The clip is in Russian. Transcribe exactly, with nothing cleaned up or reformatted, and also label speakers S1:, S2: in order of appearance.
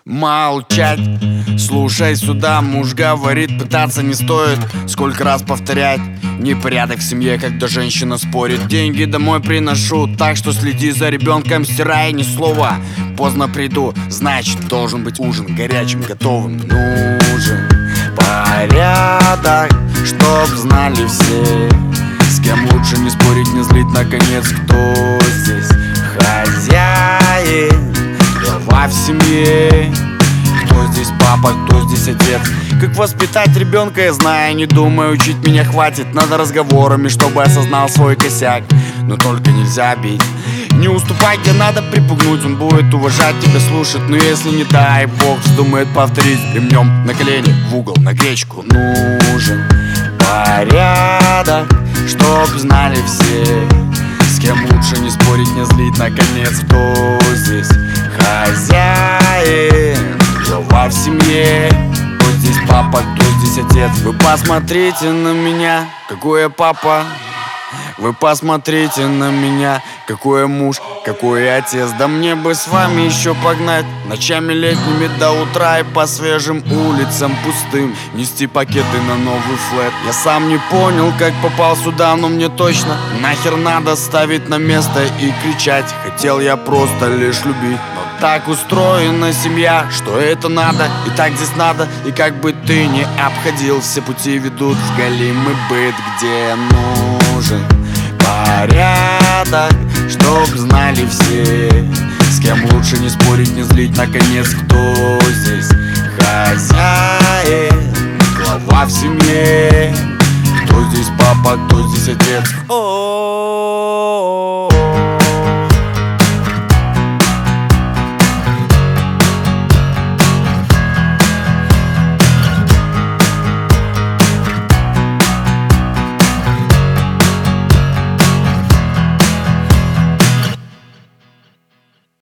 S1: Молчать, слушай сюда, муж говорит, пытаться не стоит. Сколько раз повторять, непорядок в семье, когда женщина спорит. Деньги домой приношу, так что следи за ребенком, стирай ни слова. Поздно приду, значит должен быть ужин горячим, готовым. Нужен порядок, чтоб знали все, с кем лучше не спорить, не злить, наконец, кто здесь хозяин, глава в семье. Кто здесь папа, кто здесь отец? Как воспитать ребенка, я знаю, не думаю, учить меня хватит. Надо разговорами, чтобы осознал свой косяк. Но только нельзя бить, не уступай, где надо припугнуть. Он будет уважать тебя, слушать. Но если не дай бог вздумает повторить, ремнем на колени, в угол, на гречку. Нужен порядок, чтоб знали все, с кем лучше не спорить, не злить, наконец, кто здесь хозяин, глава в семье. Кто здесь папа, кто здесь отец? Вы посмотрите на меня, какой я папа. Вы посмотрите на меня, какой я муж, какой я отец. Да мне бы с вами еще погнать ночами летними до утра и по свежим улицам пустым нести пакеты на новый флэт. Я сам не понял, как попал сюда, но мне точно нахер надо ставить на место и кричать. Хотел я просто лишь любить, но так устроена семья, что это надо, и так здесь надо. И как бы ты ни обходил, все пути ведут в голимый быт, где нужен порядок, чтоб знали все, с кем лучше не спорить, не злить, наконец, кто здесь хозяин, глава в семье. Кто здесь папа, кто здесь отец? О-о-о.